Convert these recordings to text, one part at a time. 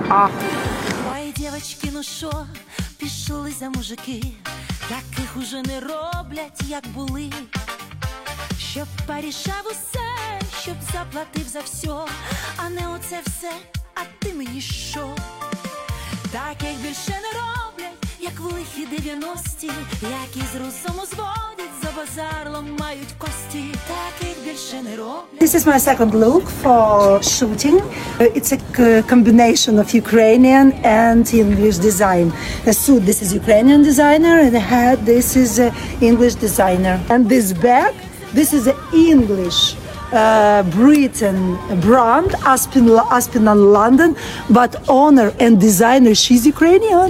Ой, дівочки, ну що, пішли за мужики, таких уже не роблять, як були. Щоб порішав усе, щоб заплатив за все, а не оце все, а ти мені що? Таких більше не роблять, як в лихі 90-ті, які з розуму зводять, за базар ламають кості. Таких більше не роблять. This is my second look for shooting. It's a combination of Ukrainian and English design. The suit, this is Ukrainian designer, and the hat, this is English designer. And this bag, this is an English Britain brand, Aspinall London, but owner and designer, she's Ukrainian.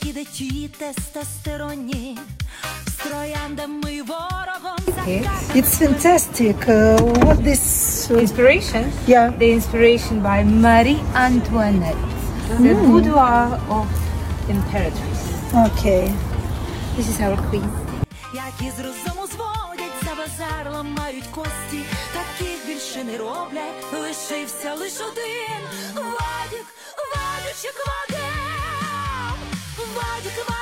It's fantastic. What this Inspiration? Yeah. The inspiration by Marie Antoinette, the boudoir of imperatrice. Okay. This is our queen. Які з розуму зводять, за базар ламають кості. Таких більше не роблять, лишився лиш один. Вадик, Вадичек Вадим, Вадик, Вадик.